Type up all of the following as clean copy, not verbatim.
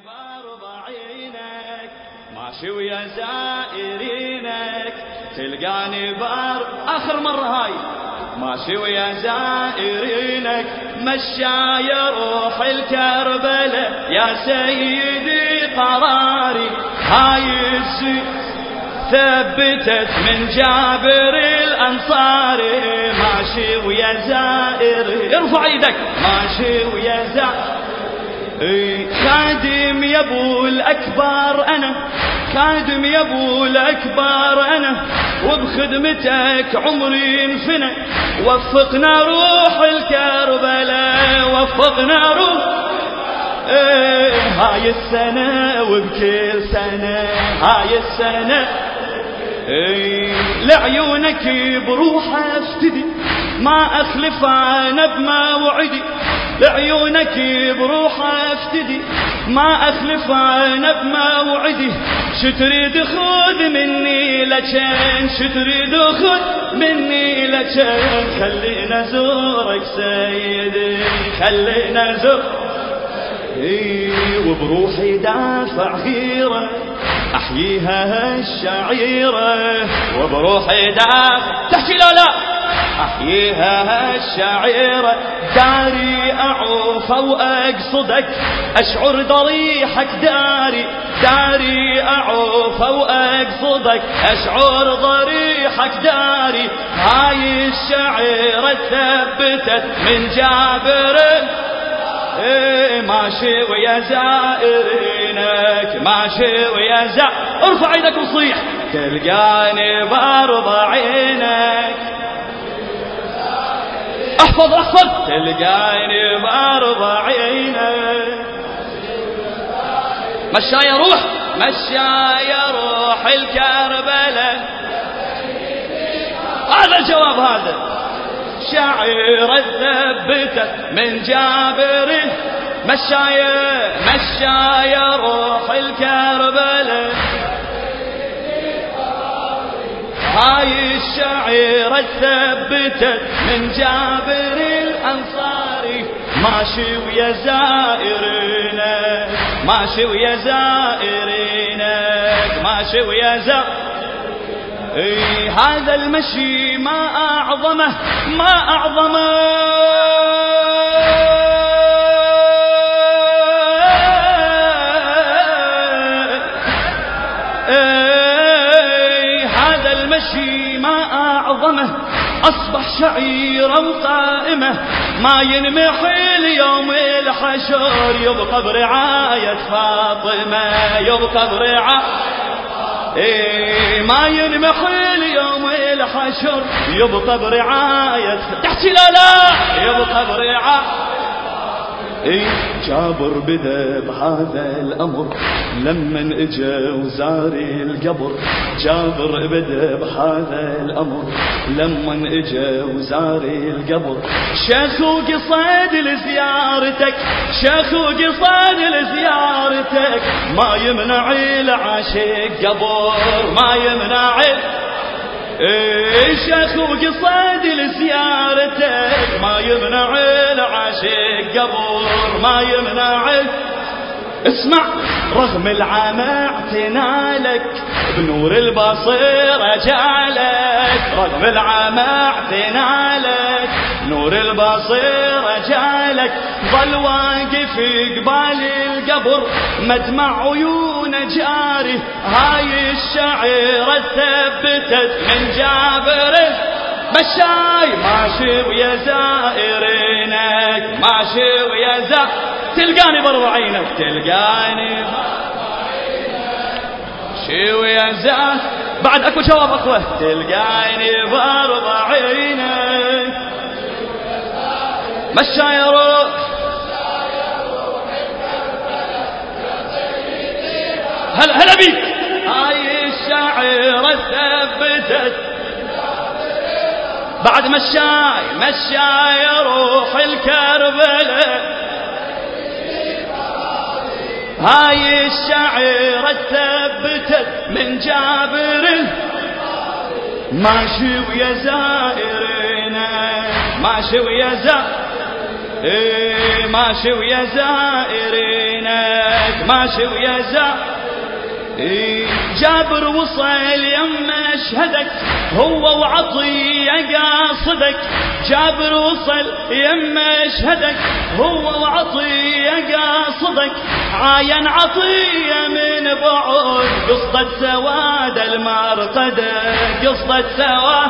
بارضعينك ماشي ويا زائرينك تلقاني بار آخر مرة هاي ماشي ويا زائرينك مشاي روح الكربلة يا سيدي قراري هاي الزين ثبتت من جابر الأنصاري ماشي ويا زائر ارفع ايدك ماشي ويا زائر خادم يا ابو الاكبر انا خادم يا ابو الاكبر انا وبخدمتك عمري انفنى وفقنا روح الكربلاء وفقنا روح هاي السنة وبكل سنة هاي السنة لعيونك بروح افتدي ما اخلف انا بما وعدي لعيونك بروح افتدي ما اخلف انا بما وعدي شتريد خذ مني لجن شتريد خذ مني لجن خلينا زورك سيدي خلينا زورك وبروحي دافع غيرة أحييها الشعيرة وبروحي دافع تحكي لا أحييها الشعيرة داري أعوف وأقصدك أشعر ضريحك داري أعوف وأقصدك أشعر ضريحك داري هاي الشعيرة ثبتت من جابر ماشي ويا زائرينك ماشي ويا زائر ارفع ايدك وصيح تلقاني بارضعينك احفظ تلقاني بارضعينك مشاي روح الكربلاء هذا الجواب هذا شعيرة ثبتت من جابر مشايا روح الكربلاء هاي الشعيرة ثبتت من جابر الأنصاري ماشي ويا زائرينك ماشي ويا زائرينك ماشي ويا زائرينك هذا المشي ما أعظمه هذا المشي ما أعظمه أصبح شعيرة وقائمة ما ينمحي اليوم الحشر يبقى برعاية فاطمة يبقى برعاية ما ينمحي اليوم الحشر يبقى برعاية تحكي لا يبقى برعاية جابر بدا بهذا الأمر لمن اجا وزاري القبر جابر بدا بهذا الأمر لمن اجا وزاري القبر شيخ وقصد لزيارتك شيخ وقصد لزيارتك ما يمنع العاشق قبر ما يمنع شيخ وقصد لزيارتك ما يمنع العاشق قبر ما يمنع اسمع رغم العمى اعتنالك بنور البصيرة جعلك رغم العمى اعتنالك نور البصيرة جعلك ظل واقف قبال القبر مدمع عيون جاري هاي الشعيرة ثبتت من جابر ماشي ويا زائرينك ماشي ويا زائرينك تلقاني بارضعينك تلقاني ماشي ويا زائرينك بعد اكو جواب اخوه تلقاني بارضعينك مشاي روح هلا بيك هاي الشعيرة ثبتت بعد مشاي روح الكربلاء هاي الشعيرة ثبتت من جابر ماشي ويا زائرينك ماشي ويا زائرينك ماشي ويا زائرينك ماشي ويا جابر وصل يم مشهدك هو وعطية قاصدك. جابر وصل يم مشهدك هو وعطية قاصدك. عاين عطية من بعد قصة سواد المرقدة قصة سواد.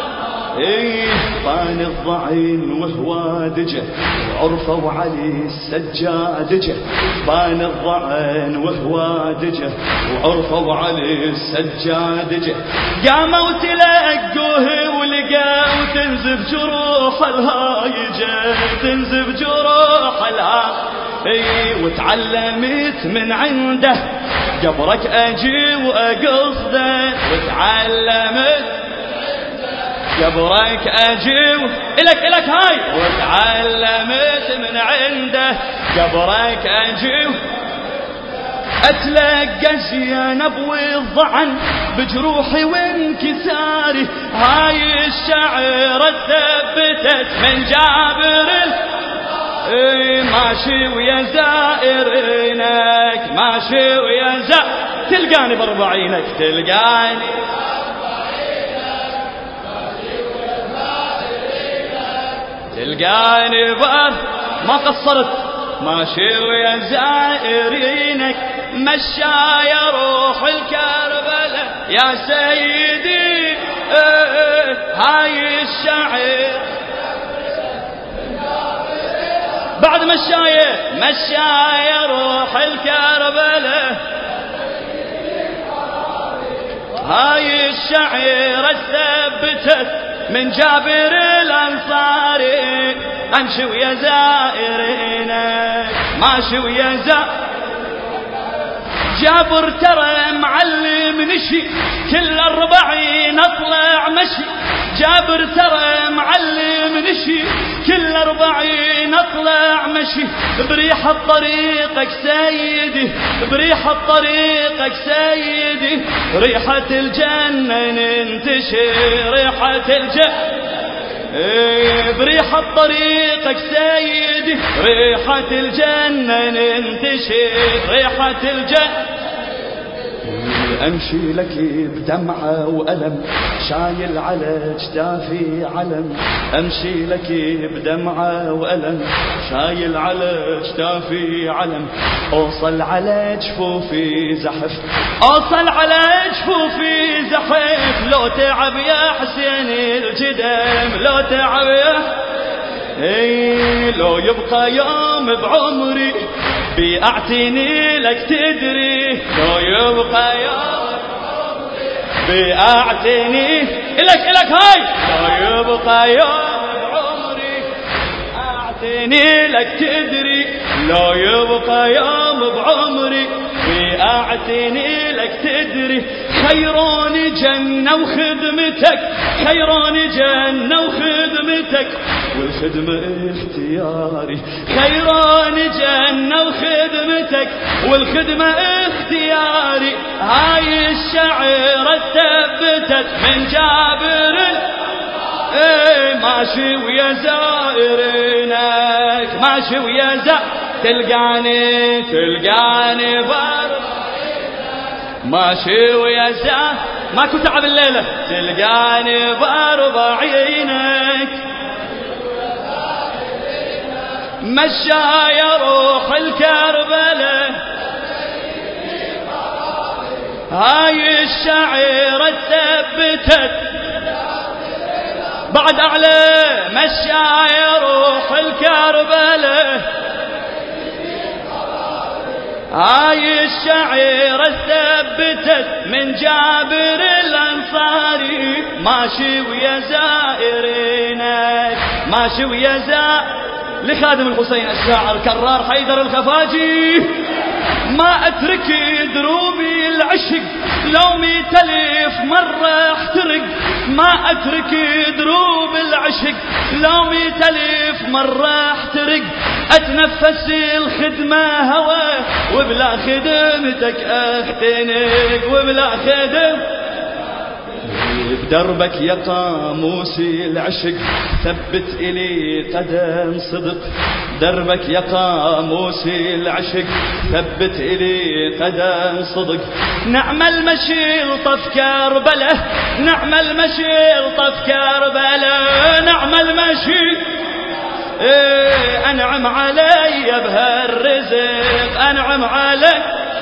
طان الضعين وهو دجه وعرفه وعلي السجاد جه. طان الضعين وهو دجه وعرفه وعلي السجاد جه. قاموا تلقوه ولقوا تنزف جروح الهايجه تنزف جروح الهايجه. وتعلمت من عنده قبرك اجي واقصده. وتعلمت قبرك أجي إلك هاي. وتعلمت من عنده قبرك أجي أتلقى زينب والضعن بجروحي وانكساري. هاي الشعر ثبتت من جابر ماشي ويا زائرينك ماشي ويا تلقاني باربعينك تلقاني تلقاني ما قصرت ماشي ويا زائرينك. مشايا روح الكربلة يا سيدي هاي الشعر بعد مشايا روح الكربلة. هاي الشعر ثبتت من جابر الأنصاري. أمشي ويا زائرينك ماشي ويا جابر ترى معلم نشي كل 40 أطلع مشي. جابر ترى معلم نشي كل 40 أطلع مشي. بريحة طريقك سيدي بريحة طريقك سيدي. ريحة الجنة ننتشي ريحة الجنة بريحة طريقك سيدي. ريحة الجنة ننتشي ريحة الجنة. أمشي لك بدمعة وألم شايل على جدافي علم. أمشي لك بدمعة وألم شايل على جدافي علم. أوصل على جفوفي زحف أوصل على جفوفي زحف. لو تعب يا حسين الجدم لو تعب يا لو يبقى يوم بعمري بأعتني لك تدري. لو يبقى يوم بأعتني لك هاي. لو يبقى يوم بعمري أعتني لك تدري. لو يبقى يوم بعمري بأعتني لك تدري. خيروني جنة وخدمتك خيروني جنة وخدمتك والخدمة اختياري. خيروني جنة وخدمتك والخدمة اختياري. هاي الشعر ثبتت من جابر ماشي ويا زائرينك ماشي ويا تلقاني ماشي ويا ماكو تعب الليلة. تلقاني باربعينك مشايا روح الكربلة. هاي الشعيرة ثبتت بعد أعلى. مشايا روح الكربلة. هاي الشعيرة ثبتت من جابر الأنصاري. ماشي ويا زائرينك ماشي ويا لخادم الحسين الشاعر كرار حيدر الخفاجي. ما أترك دروبي العشق لو 100,000 مرة احترق. ما أترك دروب العشق لو 100,000 مرة احترق. أتنفس الخدمة هوى وبلا خدمتك اختنق وبلا خدم. بدربك يا قاموسي العشق ثبت إلي قدم صدق. دربك يا قاموس العشق ثبت إلي قدم صدق. نعم المشيط في كربله، نعم المشيط في كربله، نعم المشيط أنعم علي بهالرزق، أنعم علي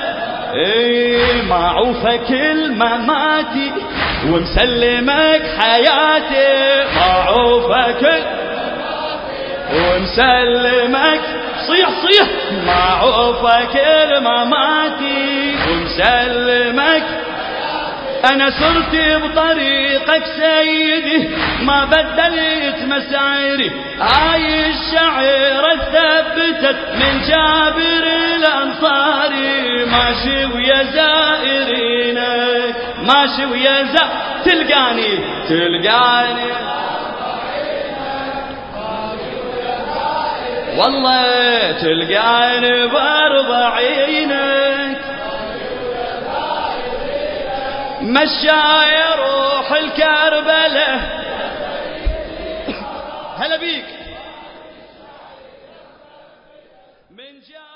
معوفك المماتي ومسلمك حياتي، معوفك ومسلمك صيح صيح، معوفك المماتي ومسلمك. أنا سرت بطريقك سيدي ما بدلت مسيري، هاي الشعيرة ثبتت من جابر الأنصاري، ماشي ويا زائرينك، ماشي ويا تلقاني والله تلقاني بأربعينك، مشاي روح الكربلة. هلا بيك من